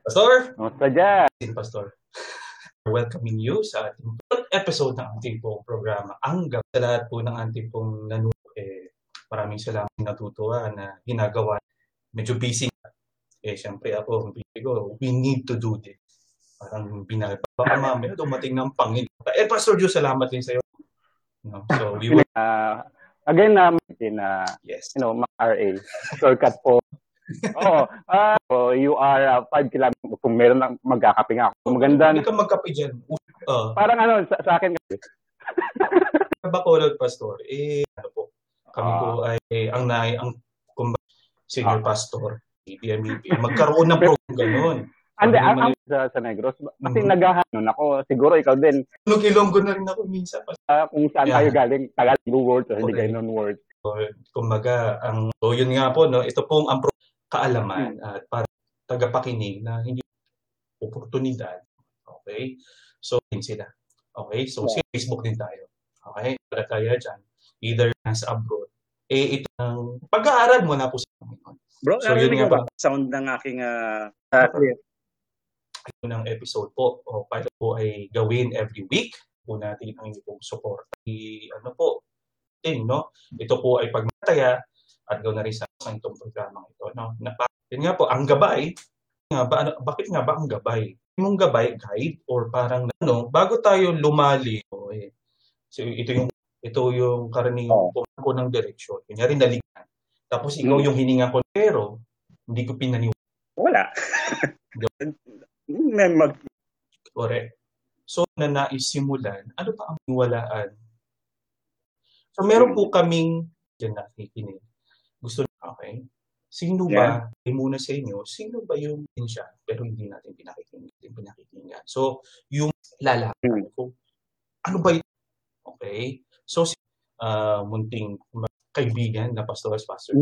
Pastor? Kamusta dyan? Pastor. Welcoming you sa ating episode ng ating pong programa. Ang ganda sa lahat po ng ating pong nanonood. Maraming salamat natutuwa na ginagawa. Medyo busy. Siyempre ako, we need to do this. Parang baka mamaya dumating ng Panginoon. Pastor Joe, salamat din sa iyo. No? So we will... again, yes. RA. Shortcut po. Oo. You are 5 kilometers. Kung meron lang magkakape nga ako. Maganda. Hindi ka magkape dyan. Parang sa akin kasi. Bacolod, Pastor. Po. Kami po ay ang senior pastor. Magkaroon ng program ganun. Hindi, sa Negros. Kasi naghahanon ako. Siguro ikaw din. Ilonggo na rin ako minsan. Kung saan tayo galing. Tagalog word. Hindi kayo non-word. Kumbaga, yun nga po, no? Ito pong ang kaalaman at para tagapakinig na hindi oportunidad. Okay? So, din sila. Okay? So, sa Facebook din tayo. Okay? Para tayo dyan. Either nasa abroad. Ito ang pag-aaral mo na po sa Panginoon. Bro, so, yun nga ba? Sound ng aking ito ng episode po. Para po ay gawin every week. Po natin ang inyong support. Ito po ay pagmataya at gawin na rin sa itong programa ito. No? Yun nga po, ang gabay, bakit nga ba ang gabay? Yung gabay, guide, or parang, bago tayo lumali, so ito yung karaniwang po ng direksyon. Kunyari naligan. Tapos ikaw yung hininga ko, pero hindi ko pinaniwala. Wala. Correct. So, na naisimulan, ano pa ang niwalaan? So, meron po kaming dyan nakikinig. Okay? Sino ba, muna sa inyo, sino ba yung siya, pero hindi natin pinakikinggan. So, yung lalaki ko, ano ba yun? Okay? So, munting kaibigan na pastor.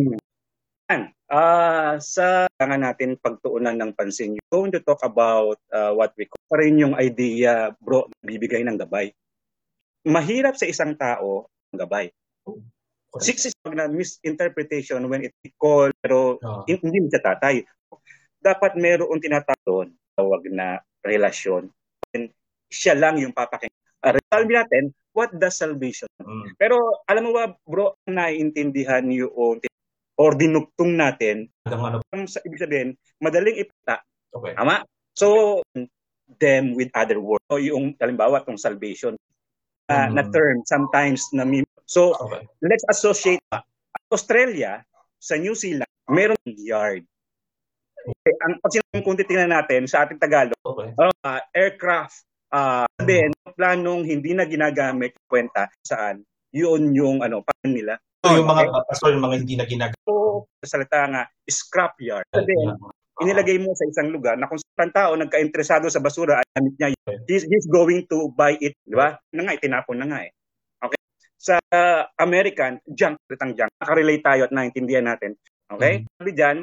Sa kailangan natin pagtuunan ng pansin, you're going to talk about what we call pa rin yung idea, bro, bibigay ng gabay. Mahirap sa isang tao ang gabay. 6 is na misinterpretation when it call, pero hindi mo siya tatay. Dapat meron tinatawag na relasyon. And siya lang yung papakinggan. Sabi natin, what does salvation? Pero alam mo ba, bro, naiintindihan yung or dinugtong natin, ibig sabihin, madaling ipita. Okay. Tama? So, them with other words. So, yung, halimbawa, itong salvation na term, sometimes na so, let's associate Australia sa New Zealand, meron yard. Okay, kung titingnan natin sa ating Tagalog, aircraft, then planong hindi na ginagamit kwenta saan, yun yung paano nila. So, yung mga hindi na ginagamit. So, salita nga, scrapyard. Then, inilagay mo sa isang lugar na kung saan tao nagka-interesado sa basura at gamit niya, he's going to buy it, di ba? Itinapon na nga eh. Okay? Sa American, junk. Nakarelate tayo at naintindihan natin. Okay? Sabi dyan,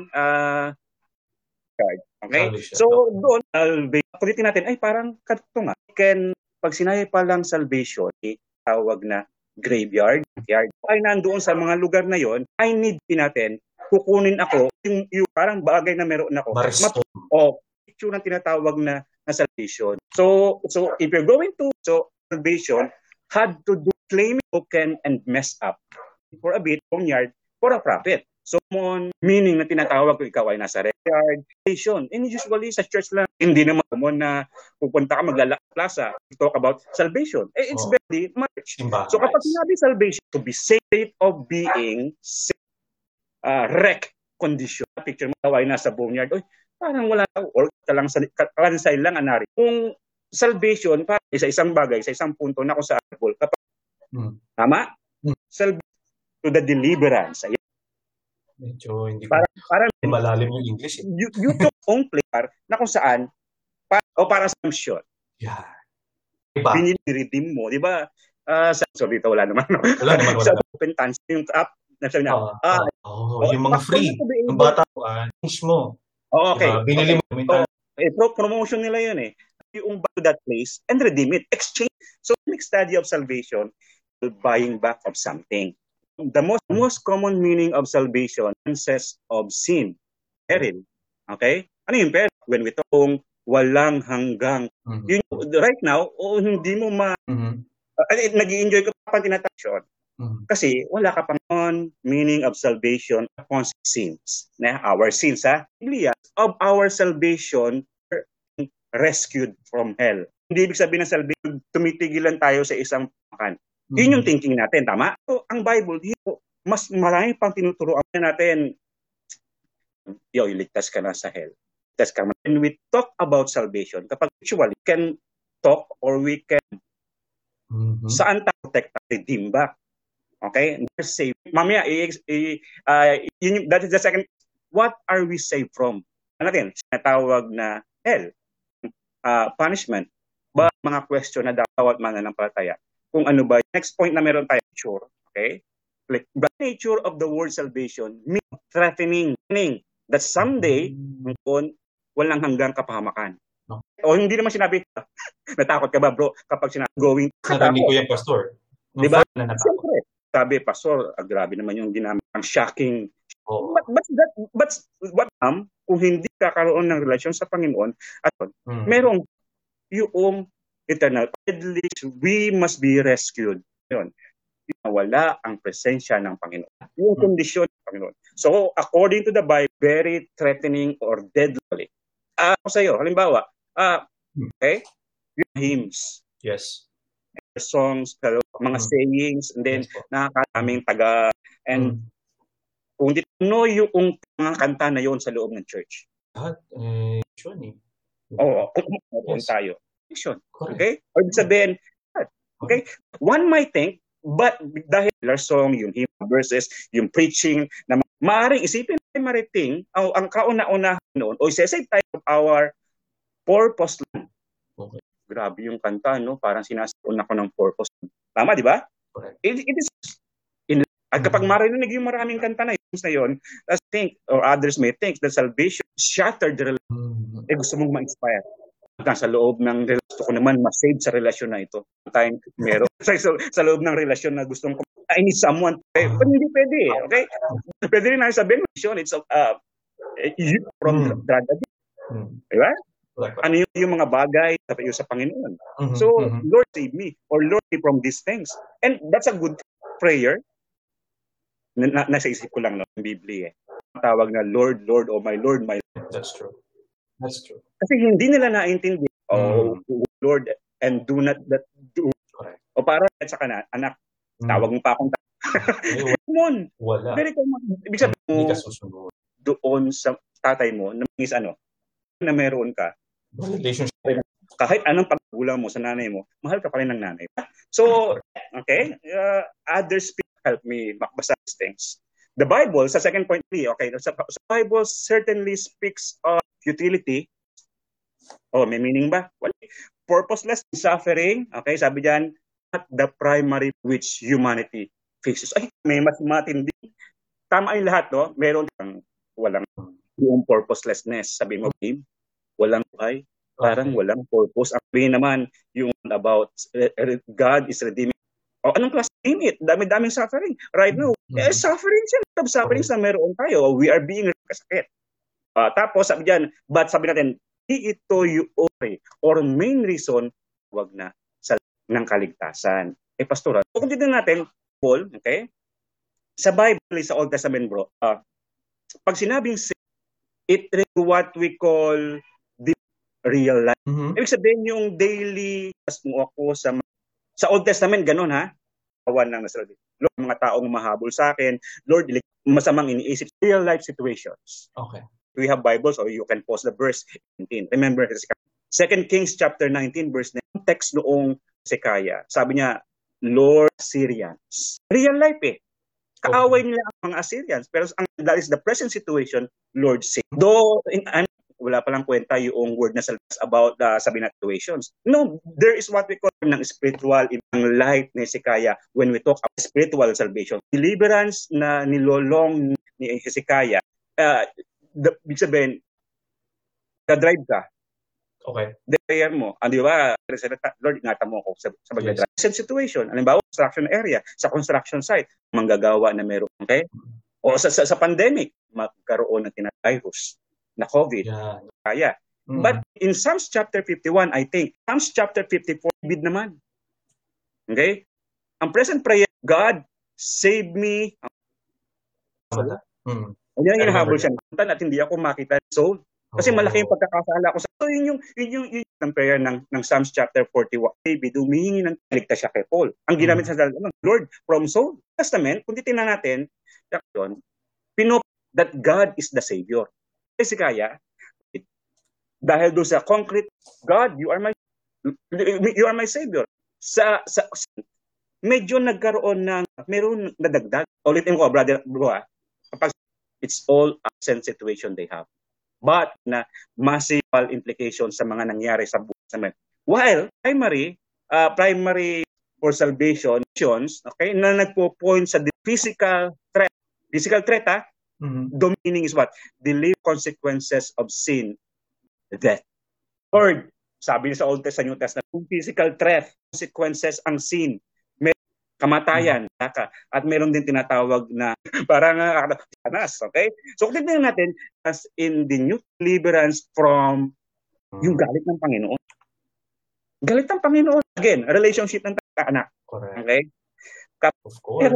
okay? So, doon, kulitin natin, ay parang kato nga. Pag sinabi pa lang salvation, tawag na graveyard. Ay nandoon sa mga lugar na yon, I need natin, kukunin ako, yung parang bagay na meron ako. Picture ng tinatawag na salvation. So if you're going to salvation, had to do claim broken and messed up for a bit, yard, for a profit. So, meaning na tinatawag ko, ikaw ay nasa yard, salvation. And usually sa church lang, hindi naman na pupunta ka plaza, talk about salvation. It's very much. So, kapag sinabi salvation, to be state of being wreck condition. Picture mo, ikaw ay nasa boneyard, parang wala, or kalansay lang anari. Kung salvation, parang isang bagay, sa isang punto na kung sa apple, kapag tama? Salvation to the deliverance. Medyo hindi parang malalim yung English. You took on player na kung saan para sa shot. Yeah. Binili-redeem mo, di ba? So dito wala naman. Wala naman. Sa open tans yung app na sabi na. Yung mga free. Yung bata mo. Okay. Binili mo. Promotion nila yun eh. Yung back to that place and redeem it. Exchange. So next study of salvation, buying back of something. The most common meaning of salvation says of sin. Peril. Okay? Ano yung peril? when we talk walang hanggang. Right now, hindi mo nag-i-enjoy ka pa tinatapos. Kasi wala ka pang on meaning of salvation upon sins. Our sins, Biblia, of our salvation, rescued from hell. Hindi ibig sabihin ng salvation, tumitigilan tayo sa isang pakan. Yun yung thinking natin, tama? So, ang Bible, mas marami pang tinuturoan natin. Iligtas ka na sa hell. When we talk about salvation, kapag actually we can talk or we can saan tayo protect, redeem back. Okay? We're saved. Mamaya, that is the second. What are we saved from? Ano natin? Sinatawag na hell. Punishment. Ba mga question na dapat mananampalataya? Kung ano ba? Next point na meron tayo. Sure. Okay? Like, the nature of the word salvation means threatening. That someday, walang hanggang kapahamakan. O hindi naman sinabi, natakot ka ba bro kapag sinabi going? Narinig ko yung pastor. Diba? Siyempre. Sabi, pastor, grabe naman yung ginamit. Ang shocking. But kung hindi kakaroon ng relasyon sa Panginoon, at merong yung eternal. We must be rescued. Yun. Wala ang presensya ng Panginoon. Yung kondisyon ng Panginoon. So, according to the Bible, very threatening or deadly. Ako sa'yo, halimbawa, okay, yung hymns. Yes. Songs, mga sayings, and then nakakaraming taga, and kung dito yung mga kanta na yon sa loob ng church. Tayo. Okay? Or sabihin, okay? One might think, but dahil our song, yung hymn verses, yung preaching, na maaaring isipin ay mariting, ang kauna-una noon, o isasave tayo of our purpose lang. Okay. Grabe yung kanta, no? Parang sinasaon ako ng purpose. Tama, di ba? It is. At kapag marinig yung maraming kanta na yun, I think, or others may think, that salvation shattered the relation. Gusto mong ma-inspire. Sa loob ng relasyon, gusto ko naman ma-save sa relasyon na ito. Meron. Sa loob ng relasyon na gustong I need someone. Hindi pwede. Okay? Pwede rin natin sabihin, it's from drug addiction. Diba? Ano yung mga bagay sa Panginoon. So, Lord save me, or Lord save from these things. And that's a good prayer. Nasa isip ko lang ng Biblia. Tawag na Lord, Lord, oh my Lord, my Lord. That's true. Kasi hindi nila naintindi. Lord, and do not that do. O para sa kana, anak, tawag mo pa akong wala. Very common. Ibig sabihin mo, doon sa tatay mo, na meron ka. Relationship. Kahit anong paggulang mo sa nanay mo, mahal ka pa rin ng nanay. So, okay, others help me makbasa these things. The Bible, sa second point, okay, the Bible certainly speaks of futility. May meaning ba? Purposeless suffering, okay, sabi diyan, not the primary which humanity faces. May mas matindi. Tama yung lahat, no? Meron kang walang yung purposelessness. Sabi mo, walang buhay. Parang walang purpose. Ang sabihin naman, yung about God is redeeming. Anong class? Name it. Dami-daming suffering. Right now, suffering siya. Suffering sa meron tayo. We are being kasakit. Tapos, sabi dyan, but sabi natin, ito yung or main reason, wag na ng kaligtasan. Pastora, kung dito natin, Paul, okay? Sa Bible, sa Old Testament, bro, pag sinabing sin, it is what we call the real life. Ibig sabihin yung daily, mo ako sa Old Testament, ganun ha? Awan lang na Lord, mga taong mahabol sa akin, Lord, masamang iniisip, real life situations. Okay. We have Bibles, or you can pause the verse 19. Remember, 2 Kings chapter 19, verse 9, text noong Hezekiah. Sabi niya, Lord Assyrians. Real life Kaaway nila ang mga Assyrians. Pero that is the present situation, Lord save. Though, wala palang kwenta yung word na about sabi na situations. No, there is what we call ng spiritual, ng light ni Hezekiah when we talk about spiritual salvation. Deliverance na nilolong ni Hezekiah. Ibig sabihin, drive ka. Okay. Prayer mo. Di ba? Lord, ingatan mo ako sa pag-drive. Same situation. Halimbawa, construction area, sa construction site, manggagawa na meron. Okay? O sa pandemic, magkaroon ng virus na COVID. Yeah. Kaya. But in Psalms chapter 51, I think, Psalms chapter 54, David naman. Okay? Ang present prayer, God, save me. Yan yung hinahabol siya at hindi ako makita soul. Kasi malaki yung pagkakasala ko sa so yun yung prayer ng Psalms chapter 41. David humihingi ng ligtas siya kay Paul. Ang ginamit sa Lord from soul. Testament, kung titingnan natin, that God is the Savior. Kasi kaya dahil doon sa concrete, God, you are my Savior. Sa medyo nagkaroon ng meron nadagdag. Ulitin ko, brother, bro, kapag it's all absent situation they have. But na massive implications sa mga nangyari sa buhay namin. While primary for salvation, okay, na nagpo-point sa physical threat. Physical threat, the meaning is what? The consequences of sin, death. Third, sabi sa Old Testament, New Testament, physical threat, consequences ang sin, may kamatayan, at meron din tinatawag na parang sanas, okay? So kung tignan natin, as in the new deliverance from yung galit ng Panginoon. Galit ng Panginoon. Again, relationship ng anak. Okay? Of course.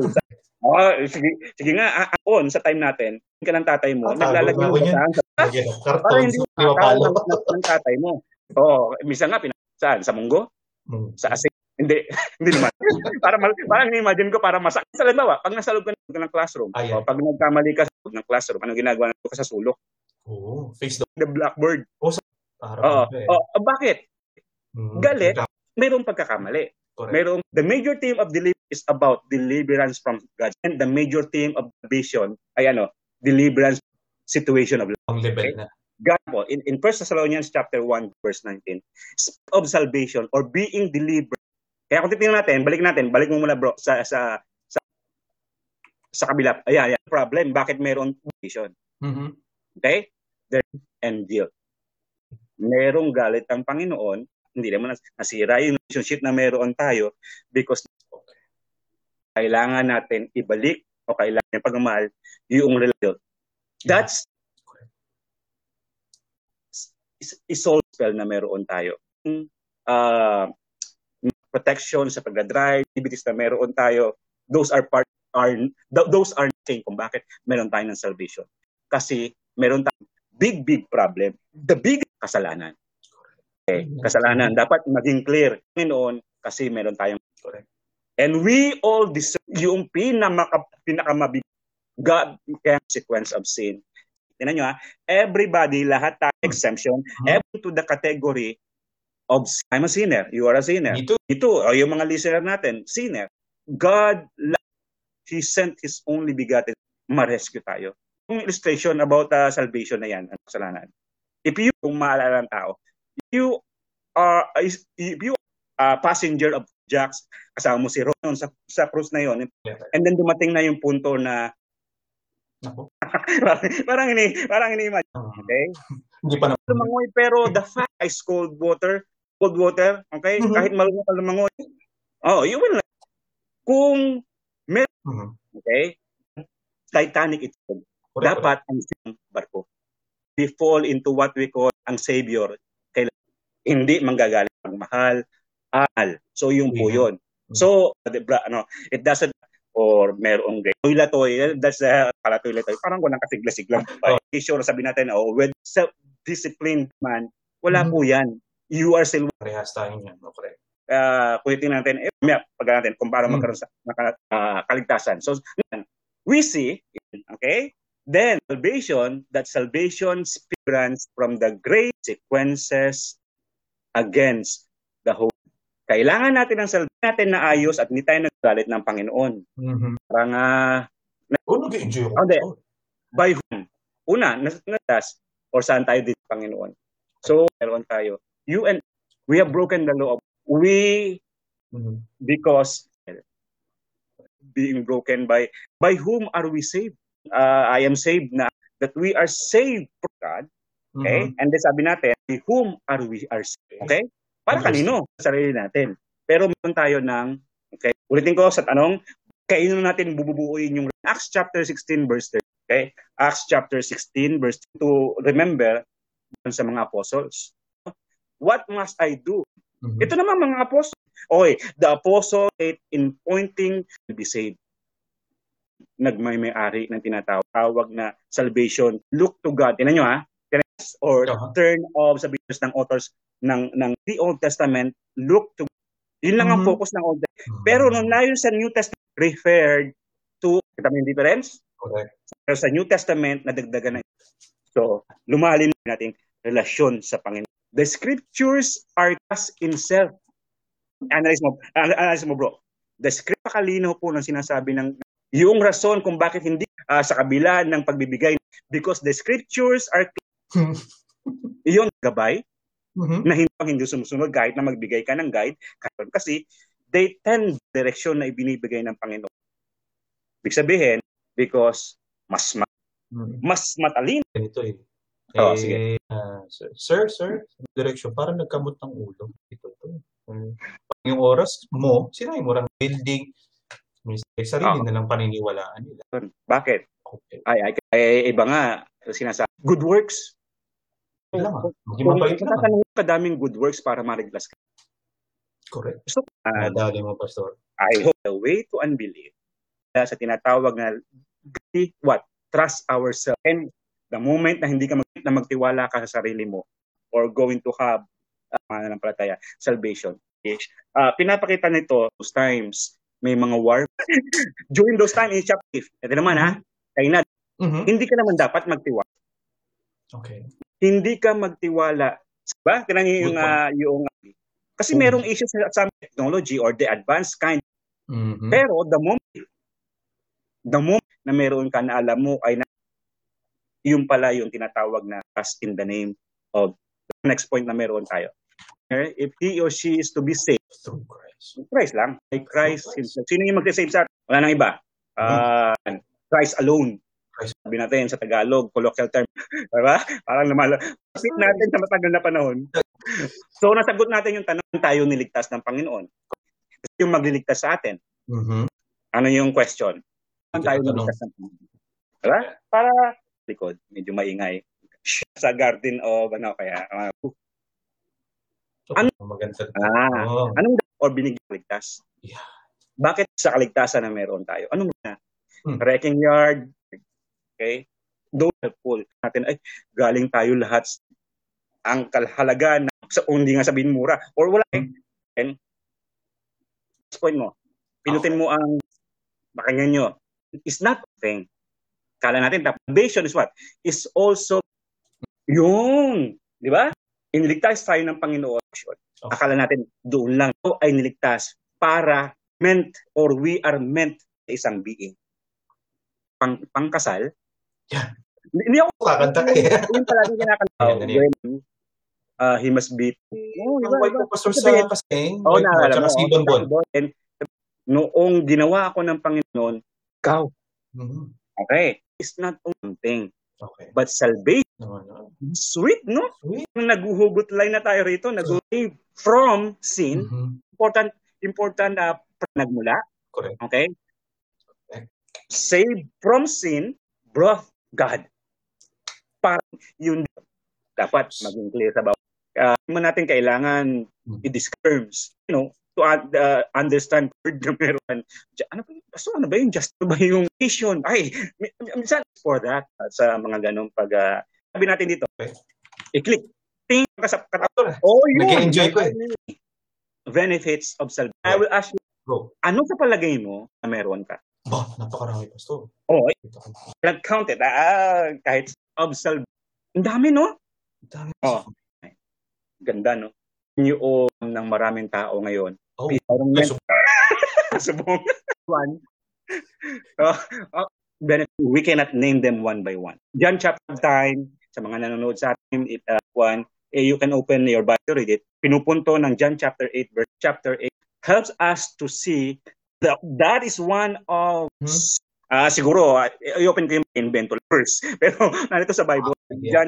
Sige nga, sa time natin, ka ng tatay mo, naglalagay mo para hindi makakala ng tatay mo. Misa nga, saan? Sa munggo? Sa asin? Hindi naman. Parang imagine ko, para masakit. Sa limbawa, pag nasa loob ka ng classroom, pag nagkamali ka sa loob ng classroom, anong ginagawa ka sa sulok? Face the blackboard. Bakit? Galit, mayroong pagkakamali. The major theme of deliverance is about deliverance from God. And the major theme of vision ay deliverance situation of life. Ang level na. God po, in 1 Thessalonians chapter 1, verse 19, of salvation or being delivered. Kaya kung titingnan natin, balik mo muna bro sa kabila. Ayan, problem. Bakit mayroon vision? Okay? There's and guilt. Merong galit ang Panginoon, hindi naman nasira yung relationship na meron tayo because kailangan natin ibalik o kailangan pagmamahal yung relationship. That's isolve spell na meron tayo. Protection sa pagdadrive, activities na meron tayo, those are saying kung bakit meron tayo ng salvation. Kasi meron tayong big problem. The big kasalanan. Okay, kasalanan. Dapat maging clear. Noon, kasi meron tayong correct. And we all deserve yung pinakamabig consequence of sin. Tingnan nyo everybody, lahat tayo exemption, every to the category of I'm a sinner. You are a sinner. Ito, yung mga listener natin, sinner. God, He sent His only begotten ma-rescue tayo. Yung illustration about salvation na yan, ang kasalanan. Kung maalala ng tao, if you are a passenger of Jax, kasama mo si Ron sa cruise na yon, and then dumating na yung punto na parang ini-imagine. Okay? Hindi pa naman. Lumangoy, pero the fact is cold water, okay? Kahit malunod ka lumangoy, you will not. Kung okay? Titanic ito. Dapat ang barko. We fall into what we call ang Savior. Hindi manggagaling ang mahal. So yung po yun. So, it doesn't or merong toy-la-toy, that's toy-la-toy. Parang walang kasigla-siglang. Sure, sabi natin, with self-disciplined man, wala po yan. You are still... Parehas tayo niyan. Okay. Kung itinan natin, pag natin, kung paano magkaroon sa kaligtasan. So, we see, okay, then salvation speaks from the great sequences against the whole. Kailangan natin ang salvation natin na ayos at hindi tayo nagagalit ng Panginoon. Parang nag-enjoy ako. By whom? Una, natas or saan tayo dito, Panginoon. So, meron tayo. We have broken the law. Because being broken by whom are we saved? I am saved na that we are saved from God. Okay? And then sabi natin, by whom are we saved? Okay? Para kanino? Sarili natin. Pero meron tayo ng, okay, ulitin ko sa tanong, kaino natin bububuuin yung Acts chapter 16 verse 30. Okay? Acts chapter 16 verse 2. Remember, sa mga apostles. What must I do? Mhm. Ito naman mga apostles. Okay, the apostle in pointing to be saved. Nagmay-ari ng tinatawag na salvation. Look to God. Tingnan nyo or turn of sabihin ng authors ng the Old Testament, look to God. Yun lang ang focus ng Old Testament. Pero nung nayon sa New Testament, referred to, kita mo yung difference? Correct. Pero sa New Testament, nadagdagan na. So, lumalim natin relasyon sa Panginoon. The scriptures are cast in self. Analyze mo bro. The script pakalino po ng sinasabi ng yung rason kung bakit hindi sa kabila ng pagbibigay, because the scriptures are iyon gabay na hindi sumusunod kahit na magbigay ka ng guide kasi they tend direksyon na ibinibigay ng Panginoon. Ibig sabihin, because mas matalino. Ganito eh. Sige. Sir, direction, parang nagkamot ng ulo. Ito to. Yung oras mo, sinabi mo lang building, sarili na lang paniniwalaan nila. Bakit? Okay. Ay, iba nga, sinasabi, good works. Kung kadaming good works para ma-reglas ka. Correct. So, nadali mo, Pastor. I hope the way to unbelief sa tinatawag na trust ourselves. And the moment na hindi ka magtiwala ka sa sarili mo or going to have mananampalataya, salvation. Pinapakita nito those times may mga war. During those times in chapter 5, ito naman Kainad, hindi ka naman dapat magtiwala. Okay. Hindi ka magtiwala. Diba? Tinanong yung kasi merong issues sa technology or the advanced kind. Pero the moment na meron ka na alam mo ay yung pala yung tinatawag na trust in the name of the next point na meron tayo. If he or she is to be saved through Christ. Christ lang. By Christ himself. Sino yung mag-save sa atin? Wala nang iba. Christ alone. Sabi natin sa Tagalog, colloquial term. Diba? Parang namalapit natin sa matagal na panahon. So, nasagot natin yung tanong, tayo niligtas ng Panginoon. Kasi yung magliligtas sa atin. Ano yung question? Saan tayo niligtas ng Panginoon? Diba? Para likod, medyo maingay. Sa garden of kaya maganda. Anong or binigyan ligtas? Yeah. Bakit sa kaligtasan na meron tayo? Anong na? Wrecking yard. Okay? Don't helpful natin ay galing tayo lahat ang kahalaga na hindi nga sabihin mura or wala and point mo. Pinutin mo ang pakinggan nyo. It's not a thing. Kala natin salvation is what? Is also yung, di ba? Iniligtas tayo ng Panginoon. Akala natin doon lang ay niligtas para meant or we are meant sa isang being. Pangkasal. Yeah. Hindi ako kakanta kaya. Yung palagi kinakanta. He must be. Diba? Pastor sa kasing. Tsaka si Bonbon. Noong ginawa ako ng Panginoon, ikaw. Okay. It's not one thing. Okay. But salvation, sweet, no? Sweet. Naghuhugot line na tayo rito, nag-save from sin. Important nagmula. Correct. Okay? Save from sin, brought God. Para yun dapat maging clear sa bawat. Natin kailangan i-discourse, to understand word na meron. Ano ba yung just ba yung vision? Ay, minsan for that sa mga ganong sabi natin dito. Okay. I-click. Think ka sa katator. Nag-enjoy ko Benefits of salvation. I will ask you, ano sa palagay mo na meron ka? Napakarami, Pastor. Count it. Kahit of salvation. Ang dami, no? Dami. Ganda, no? Yung ng maraming tao ngayon. Subong. One. We cannot name them one by one. John chapter time, sa mga nanonood sa atin, you can open your Bible to read it. Pinupunto ng John chapter 8, verse chapter 8, helps us to see that is one of siguro i-open ko yung invento verse pero narito sa Bible John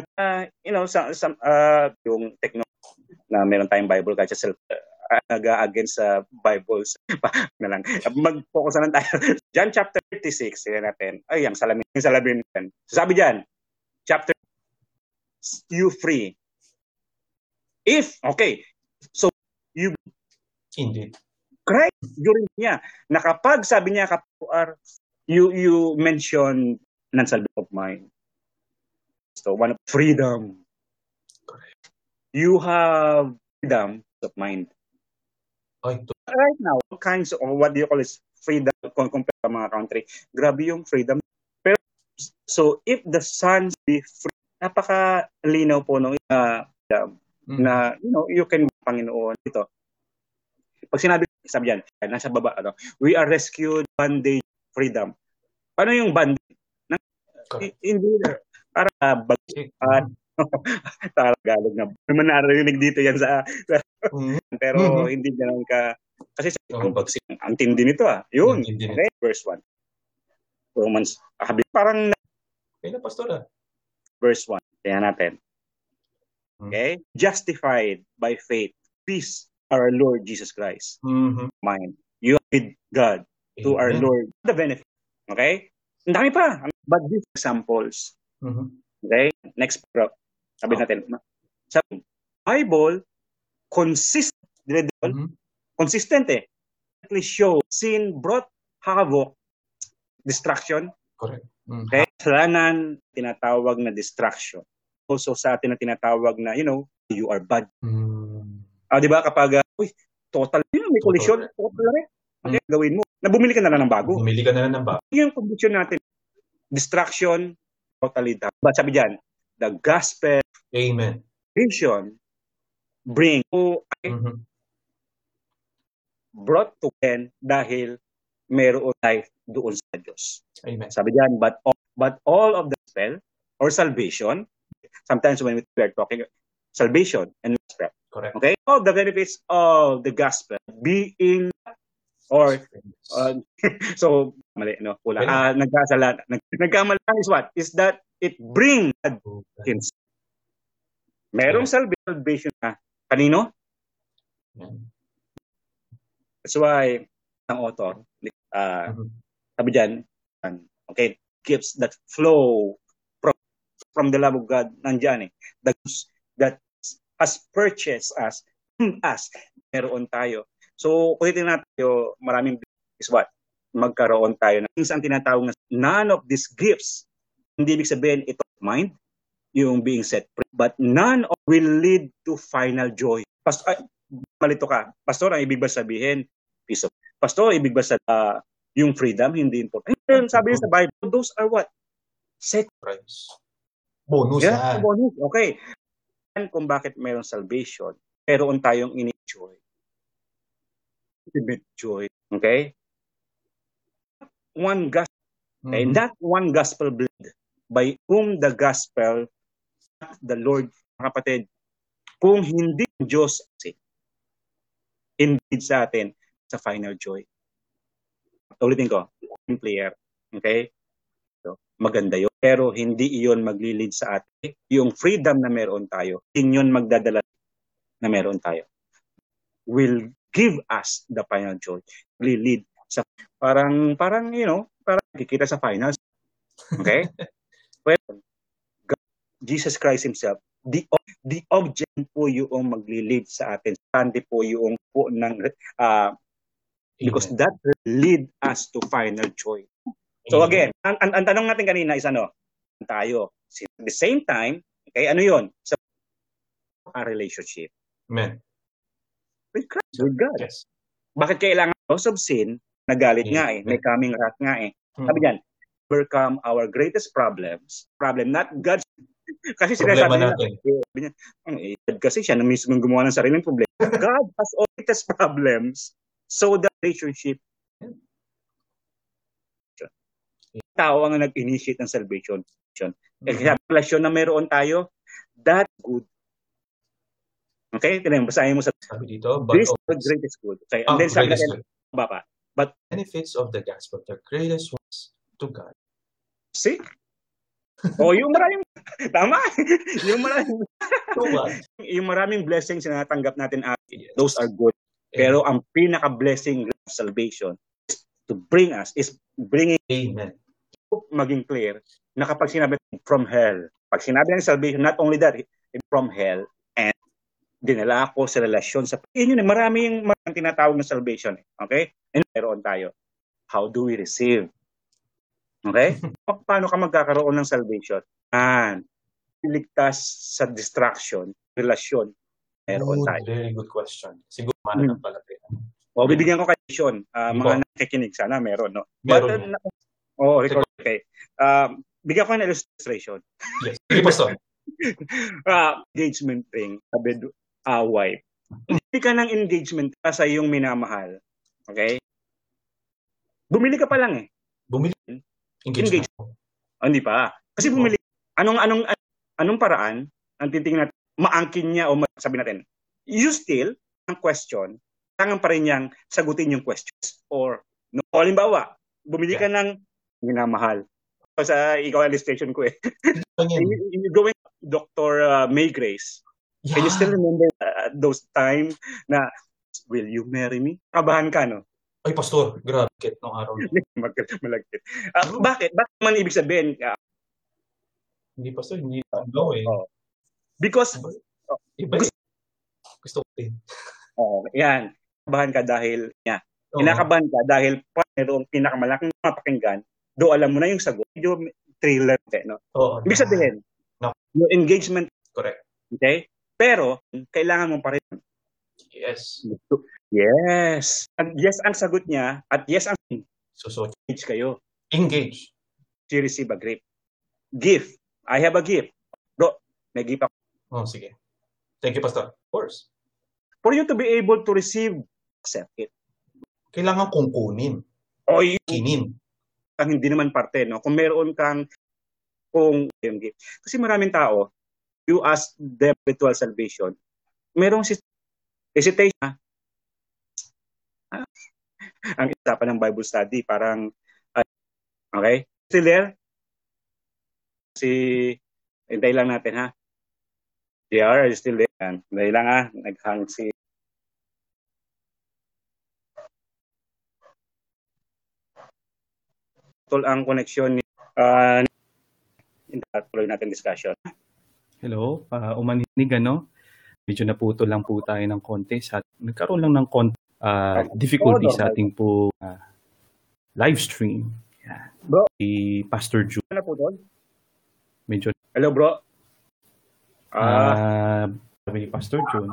yung technology na meron tayong Bible kahit sa self against sa Bibles na lang mag-focus na lang tayo John chapter 36 tingnan natin ang salamin so, sabi diyan chapter you free. If, okay, so you Indeed. Christ during niya, na kapag sabi niya, you mention non-salvation of mind. So, one of freedom. Correct. You have freedom of mind. Right now, all kinds of, what do you call this, freedom compared sa mga country. Grabe yung freedom. Pero, so, if the Son be free, napaka-linaw po nung na, you can, Panginoon, ito. Pag sabi yan, nasa baba, we are rescued, bondage, freedom. Ano yung bondage? Hindi, para Tagalog na. Naman narinig dito yan sa pero hindi ganoon ka kasi ang tindi nito Yun. Okay, verse 1. Romans, parang pastor verse 1. Tingnan natin. Okay? Justified by faith, peace, our Lord Jesus Christ. Mind. You are with God to our Lord. The benefit. Okay? Ang dami pa. But these examples. Okay? Next paragraph. Sabi natin. Sa Bible, consistent show sin brought havoc, destruction. Correct. Okay? Kasalanan, tinatawag na destruction. Also sa atin na tinatawag na, you are bad. Di ba kapag, total, may collision, total rin. Okay, gawin mo. Bumili ka na lang ng bago. Yung condition natin, destruction, totally down. But sabi dyan, the gospel, amen, vision, bring, brought to end dahil meron life doon sa Diyos. Amen. Sabi dyan, but all of the gospel or salvation, sometimes when we are talking salvation and gospel. Correct. Okay? All the benefits of the gospel being or so mali pula. Nagkamali is what? Is that it brings himself. Merong salvation na kanino? That's why ang author sabi diyan, okay, gifts that flow from the love of God nandiyan that has purchased us meron tayo. So, kung titingnan natin maraming is what? Magkaroon tayo ng ang tinatawag na none of these gifts. Hindi ibig sabihin ito mind, yung being set free, but none of will lead to final joy. Malito ka. Pastor, ang ibig ba sabihin? Peace of Pastor, ibig ba sabihin yung freedom, hindi important? Sabi sa Bible, those are what? Set price. Bonus. Yeah, bonus. Okay. And kung bakit mayroong salvation, meron tayong ini-joy. Ultimate joy. Okay? One gospel. Okay? That one gospel blood by whom the gospel, the Lord, mga kapatid, kung hindi Diyos, indeed sa atin, sa final joy. Ulitin ko, player. Okay? So, maganda yun. Pero hindi iyon maglilid sa atin. Yung freedom na meron tayo, hindi yun magdadala na meron tayo. Will give us the final joy. Will lead sa parang parang kikita sa finals. Okay? Well, God, Jesus Christ himself, the object po yung maglilid sa atin. Hindi po yung po ng because that will lead us to final joy. So again, ang tanong natin kanina is tayo. At the same time, okay, ano yun? So, a relationship. Amen. With Christ, with God. Yes. Bakit kailangan because of sin? Nagalit nga may coming wrath nga Sabi diyan, overcome our greatest problems. Problem, not God's. Kasi sinasabi niya, kasi siya na mismo gumawa ng sariling problema. God has all greatest problems. So the relationship, tao ang nag-initiate ng salvation. Kaya relasyon na meron tayo, that's good. Okay? Basahin mo sabi dito, this is the greatest good. Okay? And then sabi natin, but benefits of the gospel, the greatest ones to God. See? Yung maraming, tama. yung maraming blessings na natanggap natin, those are good. Pero ang pinaka-blessing of salvation is to bring us, is bringing Amen. maging clear na kapag sinabi from hell, Pag sinabi ng salvation, not only that, from hell, and dinala ako sa relasyon sa... Yun, maraming tinatawag na salvation. Okay? And meron tayo. How do we receive? Okay? Paano ka magkakaroon ng salvation? Ligtas sa distraction, relasyon, meron tayo. Very good question. Siguro mananampalataya. Bibigyan ko kayo question. Mga nakikinig, sana meron, no? Meron. Record. Okay. Bigyan ko ng illustration. Yes. Sige, Pastor. Engagement ring, wife. Hindi ka ng engagement sa iyong minamahal. Okay? Bumili ka pa lang eh. Bumili? Engagement. Hindi pa. Kasi bumili. Anong paraan ang titingnan natin? Maangkin niya o sabi natin, you still, ang question, kailangan pa rin niyang sagutin yung questions. Or, no, halimbawa, bumili ka ng minamahal. Sa ikaw illustration ko eh. You're going Dr. May Grace. Yeah. Can you still remember those time na, will you marry me? Kabahan ka, no? Ay, Pastor, grabe kit nung araw. Malagkit. Bakit? Bakit man ibig sabihin? Hindi, Pastor, hindi daw eh. Because, gusto ko din. Yan. Kabahan ka dahil, kinakabahan ka dahil mayroong pinakamalaking mapakinggan, do alam mo na yung sagot, yung thriller, no? Ibig sabihin, yung engagement, correct. Okay? Pero, kailangan mo pa rin. Yes. Yes. And yes ang sagot niya, at yes ang engage kayo. Engage. You receive a gift. I have a gift. Bro, may gift ako. Sige. Thank you, Pastor. Of course. For you to be able to receive, accept it. Kailangan kong kunin. Kinin. Hindi naman parte, no? Kung meron kang gift. Kasi maraming tao, you ask them spiritual salvation, merong hesitation. Ang isapan ng Bible study, parang, okay? Still there? Hintay lang natin, ha? JR, are you still there? Hintay lang, ha? Naghang si... ang connection ni... tuloy natin discussion. Hello, umaninig, ano? Medyo naputo lang po tayo ng konti. Nagkaroon lang ng difficulty sa ating po live stream. Yeah. Bro, si Pastor June. Naputol? Medyo. Hello, bro. Sabi ni Pastor June,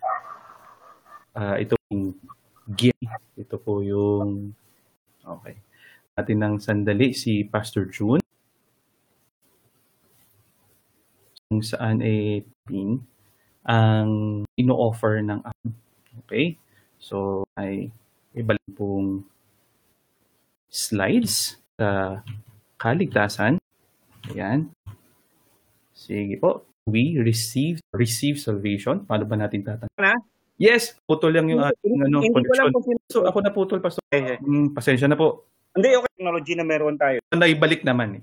ito yung gift. Ito po yung... Okay. Natin ng sandali si Pastor June. Kung saan ang ino-offer ng okay? So, ay ibalik pong slides sa kaligtasan. Ayan. Sige po. We receive salvation. Paano ba natin tatanong? Yes, putol lang yung ating connection. So, ako naputol, Pastor. Pasensya na po. Hindi, okay. Technology na meron tayo. Naibalik naman eh.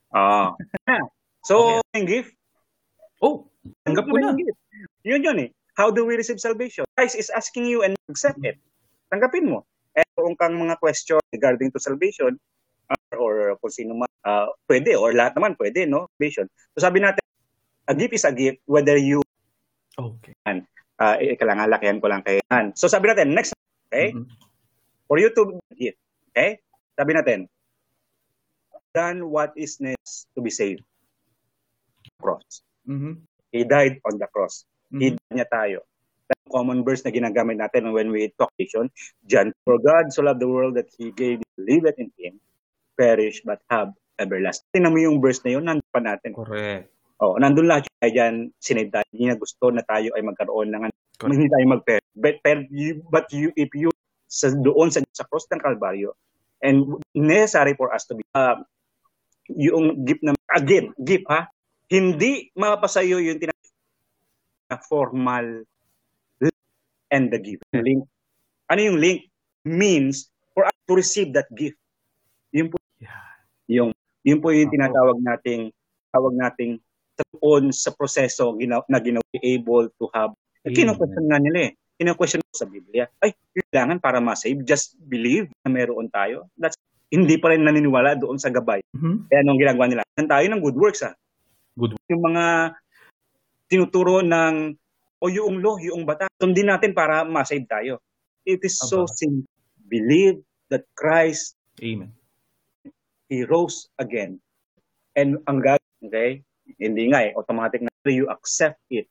So, yung gift? Tanggap ko na. Yun eh. How do we receive salvation? Christ is asking you and accept it. Tanggapin mo. Kung kang mga question regarding to salvation, or kung sino man, pwede, or lahat naman pwede, no? Salvation. So sabi natin, a gift is a gift, whether you... Okay. Kailangan lakihan ko lang kayo. So sabi natin, next, okay? Mm-hmm. For you to give, okay? Sabi natin, done what is next to be saved. Cross. Mm-hmm. He died on the cross. Mm-hmm. He died niya tayo. That's the common verse na ginagamit natin when we talk salvation. John, for God so loved the world that He gave, believe it in Him, perish but have everlasting. Tingnan mo yung verse na yun, nandun pa natin. Correct. Nandun lahat yung dyan, sinave tayo. Hindi na gusto na tayo ay magkaroon ng hindi tayo mag-perish. But if you doon sa cross ng Calvario, and necessary for us to be yung gift na gift ha, hindi mapapasayo yung formal and the gift link. Ano yung link? Means for us to receive that gift. Yun po yung tinatawag nating doon sa proseso na able to have. Kino-question nga nila eh. Kino-question sa Biblia. Kailangan para ma-save, just believe na meron tayo. That's hindi pa rin naniniwala doon sa gabay. Mm-hmm. Kaya anong ginagawa nila? Tayo ng good works Good. Yung mga tinuturo ng o yung law, yung batas, sundin natin para ma-save tayo. It is so simple. Believe that Christ, Amen. He rose again. And ang okay? Hindi nga automatic na you accept it.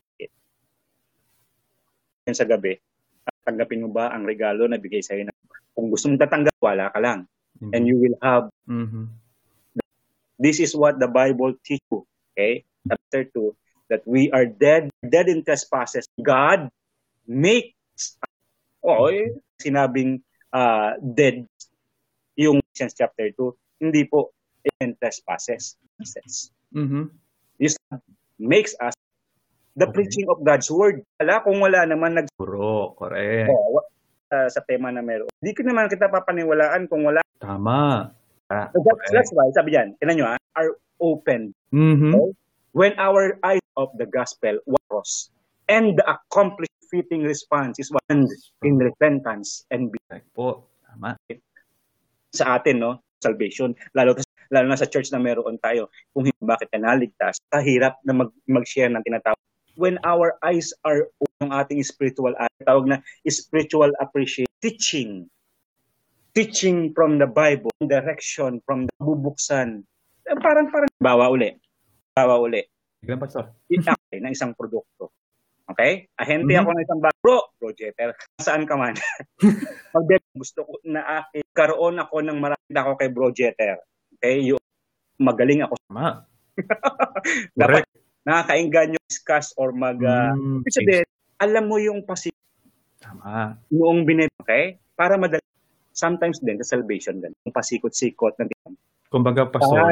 Yan sa gabi, tanggapin mo ba ang regalo na bigay sa'yo? Kung gusto mong tatanggap, wala ka lang. Mm-hmm. And you will have. Mm-hmm. This is what the Bible teaches you. Okay? Chapter 2, that we are dead in trespasses. God makes, sinabing dead yung Ephesians chapter 2. Hindi po in trespasses. Mm-hmm. This makes us the preaching of God's word. Kung wala naman correct. Sa tema na meron. Hindi ko naman kita papaniwalaan kung wala. Tama. That's why, sabi diyan, tingnan nyo are open. Mm-hmm. Okay? When our eyes of the gospel was and the accomplished fitting response is one in repentance and po. Tama. Sa atin, no? Salvation. Lalo na sa church na meron tayo. Kung hindi bakit ka naligtas, kahirap na mag-share ng tinatawag. When our eyes are open, ang ating spiritual eye, tawag na spiritual appreciation. Teaching from the Bible, direction from the bubuksan. Parang bawa uli. Biglang pastor. I-apply ng isang produkto. Okay? Ahente ako ng isang bro Jeter. Saan ka man? Gusto ko na karoon ako ng marami ako kay Bro Jeter. Okay? Magaling ako. Tama. Dapat nakakainggan yung discuss or alam mo yung Tama. Noong okay? Para madali. Sometimes din sa salvation din. Yung pasikot-sikot na din. Kumbaga, pastor.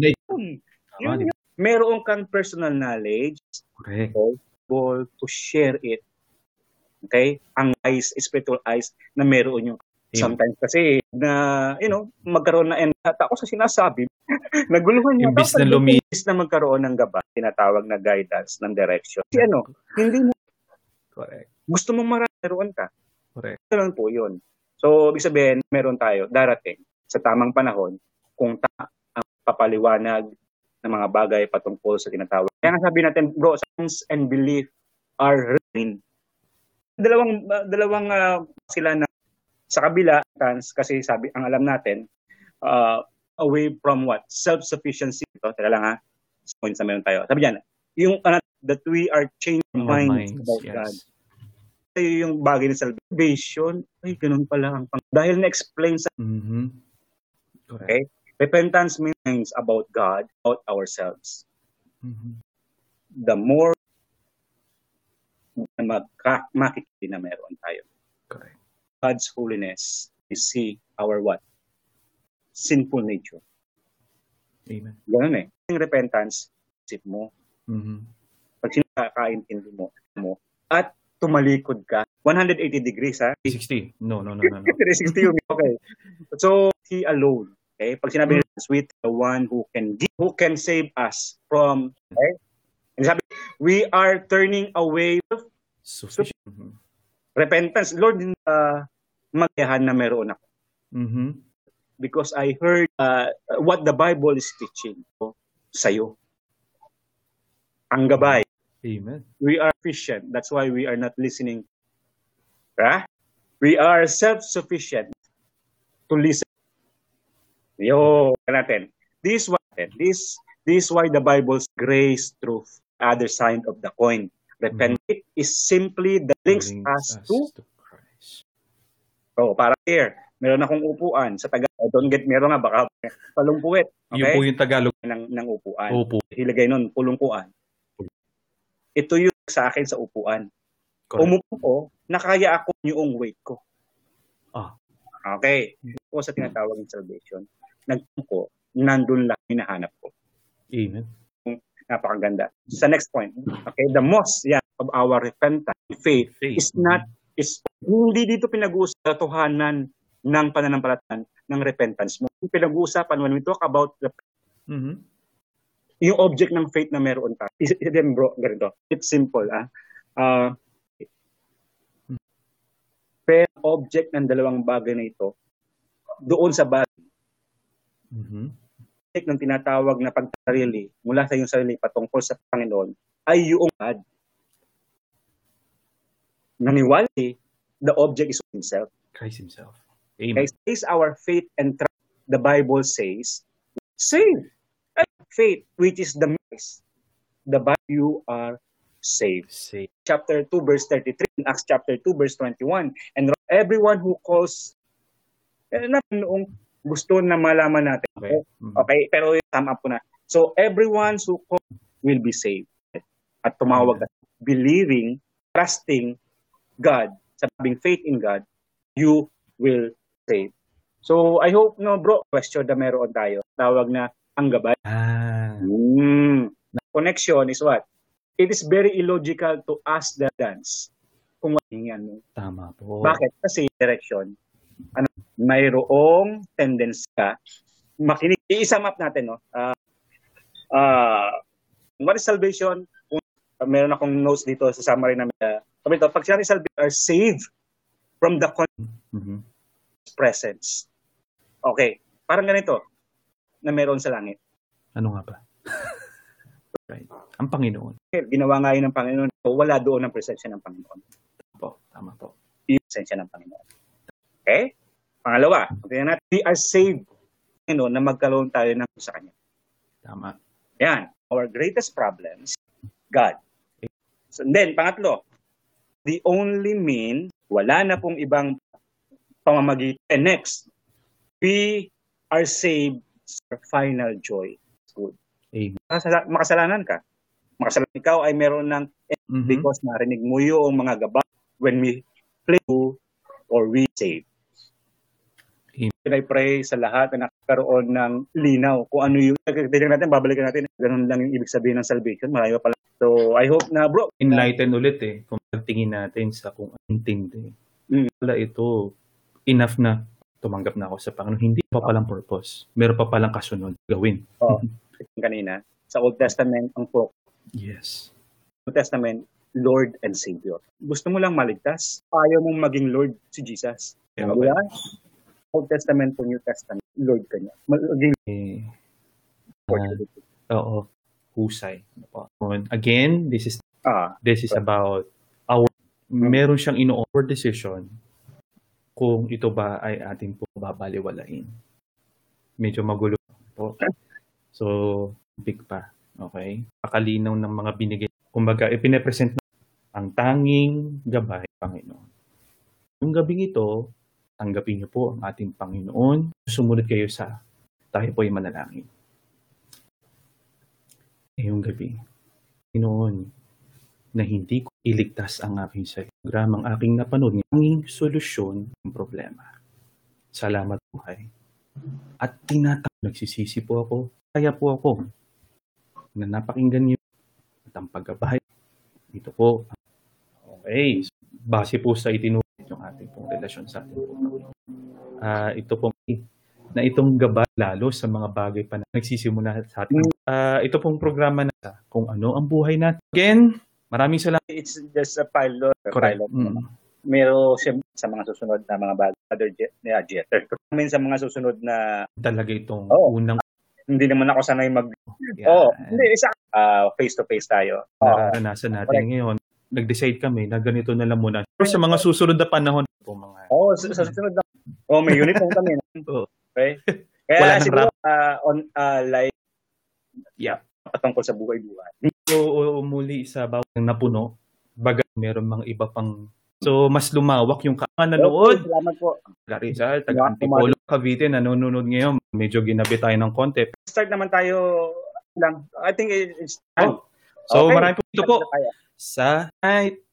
Meron kang personal knowledge. Correct. Able to share it. Okay? Ang eyes, spiritual eyes na meron yung sometimes kasi na, magkaroon na ako sa sinasabi. Naguluhan niya. Imbis na magkaroon ng gaba, tinatawag na guidance ng direction. Kasi hindi mo. Correct. Gusto mong meron ka. Correct. Ito lang po yun. So, ibig sabihin, meron tayo darating sa tamang panahon kung ang papaliwanag ng mga bagay patungkol sa tinatawag. Kaya nga sabi natin, bro, science and belief are real. Dalawang sila na sa kabila, kasi sabi, ang alam natin, away from what? Self-sufficiency. Ito, teka lang ha. Points na meron tayo. Sabi dyan, yung that we are changing minds about God. Yung bagay ng salvation, ganun pala ang dahil na-explain sa Okay? Repentance means about God, about ourselves. Mm-hmm. The more makikita na meron tayo. Correct. God's holiness, we see our what? Sinful nature. Amen. Ganun Yung repentance, isip mo. Mm-hmm. Pag sinakaintindi mo, at tumalikod ka, 180 degrees, ha? 360. No. 360 yun. Okay. So, He alone. Okay? Pag sinabi niya, sweet, the one who can save us from, okay? And sabi, we are turning away sufficient. Repentance. Lord, magyahan na meron ako. Mm-hmm. Because I heard what the Bible is teaching sa'yo. Ang gabay. Amen. We are efficient. That's why we are not listening. We are self-sufficient to listen. Natin. This is why the Bible's grace, truth, other side of the coin. Repentance is simply the links us to Christ. Para here, meron akong upuan sa Tagalog. Don't get meron nga baka palungpuit. Okay? Yung po yung Tagalog ng upuan. Upo. Hilagay nun, pulungkuan. Ito yung sa akin sa upuan. Correct. Umupo ko, nakaya ako yung weight ko. Okay. O sa tinatawag ng salvation, nagpupo, nandun lang hinahanap ko. Amen. Napakaganda. Sa next point, okay, the most of our repentance, faith is hindi dito pinag-uusapan katotohanan ng pananampalataya ng repentance mo. Pinag-uusapan when we talk about yung object ng faith na meron tayo. Then bro, ganito. It's simple. Pero object ng dalawang bagay na ito, doon sa bagay, ng tinatawag na pagtarili mula sa iyong sarili patungkol sa Panginoon ay yung God. Naniwala, the object is himself. Christ himself. Amen. Christ is our faith and trust. The Bible says, save. Faith, which is the Christ. The Bible, you are saved. Saved. Chapter 2, verse 33, Acts chapter 2, verse 21. And everyone who calls, noong gusto na malaman natin. Okay. Okay, pero sum up ko na. So, everyone who calls will be saved. At tumawag at believing, trusting God, sabing faith in God, you will save. So, I hope, no, bro, question na meron tayo. Tawag na ang gabay. Connection is what? It is very illogical to ask the dance kung yan mo. Tama po. Bakit? Kasi direction. Mayroong tendency ka makinig. I-sum up natin, no? What is salvation? Meron akong notes dito sa summary namin. Pag sinabi salvation, are saved from the presence. Okay. Parang ganito na meron sa langit. Ano nga ba? Right. Ang Panginoon. Ginawa nga yun ng Panginoon. Wala doon ang presensya ng Panginoon. Tama po. Yung presensya ng Panginoon. Okay? Pangalawa, we are saved na magkaroon tayo ng sa Kanya. Tama. Yan. Our greatest problems, God. So, then, pangatlo, the only mean, wala na pong ibang pamamagitan. And next, we are saved for final joy. Good. Amen. Makasalanan ka. Makasalanan ikaw ay meron ng because narinig mo yung mga gabay when we play or we save. I pray sa lahat na nakakaroon ng linaw kung ano yung tignan natin, babalikan natin. Ganun lang yung ibig sabihin ng salvation. Malayo pala. So, I hope na, bro. Enlighten ulit kung pagtingin natin sa kung intindi. Wala ito, enough na tumanggap na ako sa Panginoon. Hindi pa palang purpose. Meron pa palang kasunod gawin. Kanina, sa Old Testament, ang focus. Yes. Old Testament, Lord and Savior. Gusto mo lang maligtas? Ayaw mong maging Lord si Jesus. Yeah, okay. Old Testament to New Testament, Lord ka niya. Oo. Husay. Again, this is about our meron siyang ino-offer decision kung ito ba ay ating po babaliwalain. Medyo magulo po. So, big pa. Okay? Pakalinaw ng mga binigay. Kumbaga, ipine-present ang tanging gabay, Panginoon. Yung gabing ito, tanggapin niyo po ang ating Panginoon. Sumunod kayo sa tayo po ay manalangin. Yung gabi, Panginoon, na hindi ko iligtas ang aking sarili. Ang aking napanood, ang solusyon ng problema. Salamat po ay. At nagsisisi po ako. Kaya po ako na napakinggan niyo at ang paggabay. Ito po. Okay. Base po sa itinulit yung ating pong relasyon sa ating po. Ito po na itong gabay lalo sa mga bagay pa na nagsisimula sa ating. Ito pong programa na kung ano ang buhay natin. Again, maraming salamat. It's just a pilot. Correct. Meron sa mga susunod na mga bagay. Sa mga susunod na talaga itong unang hindi naman ako sanay hindi isa face-to-face tayo. Nararanasan natin ngayon. Nag-decide kami na ganito na lang muna. Sa mga susunod na panahon po mga. Sa susunod na. May uniform kami. Okay? Kaya wala siguro on live patungkol sa buhay-buhay. So, muli sa bawat napuno, baga meron mga iba pang mas lumawak yung nanood. Salamat po. Rizal, taga-Antipolo, Cavite, nanonood ngayon. Medyo ginabi tayo ng konti. Start naman tayo lang. I think it's time. So, marami po ito po sa night.